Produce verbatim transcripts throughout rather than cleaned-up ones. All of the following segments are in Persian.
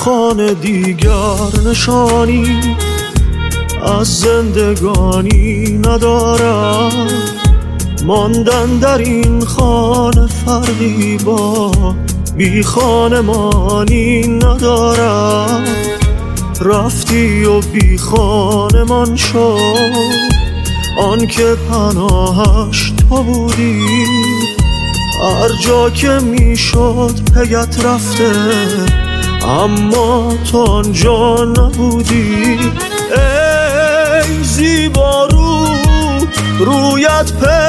خانه دیگر نشانی از زندگانی ندارد، ماندن در این خانه فرقی با بی خانمانی ندارد. رفتی و بی خانمان شد آن که پناهش تو بودی، هر جا که میشد پیت رفته اما تو آنجا نبودی. ای زیبا رو رویت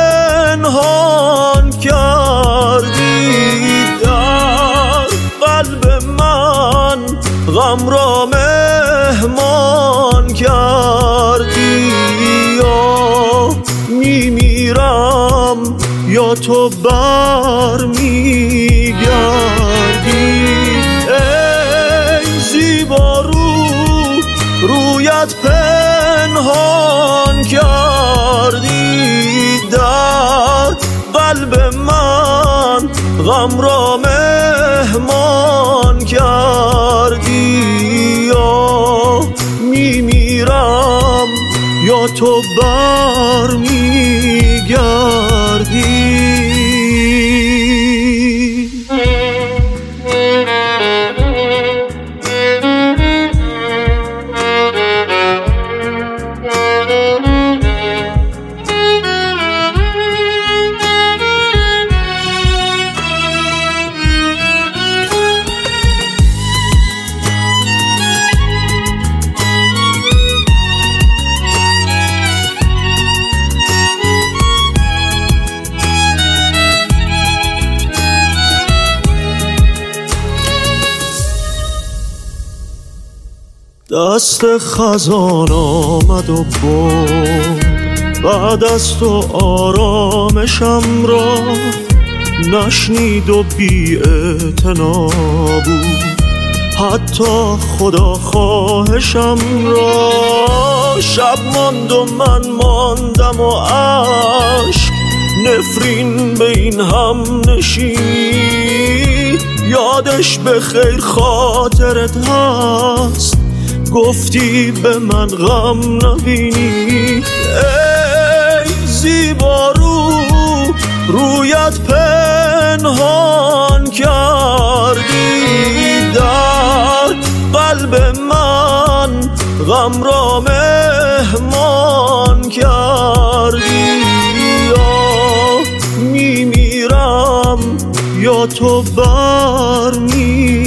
پنهان کردی، در قلب من غم را مهمان کردی. یا میمیرم یا تو بر میگردی. ای زیبا رو رویت پنهان کردی، در قلب من غم را مهمان کردی. یا میمیرم یا تو بر میگردی. دست خزان آمد و برد بعد از تو آرامشم را، نشنید و بی اعتنا بود حتی خدا خواهشم را. شب ماند و من ماندم و عشق نفرین به این هم نشینی، یادش به خیر خاطرت هست گفتی به من غم نبینی. ای زیبا رو رویت پنهان کردی، در قلب من غم را مهمان کردی. یا میمیرم یا تو بر می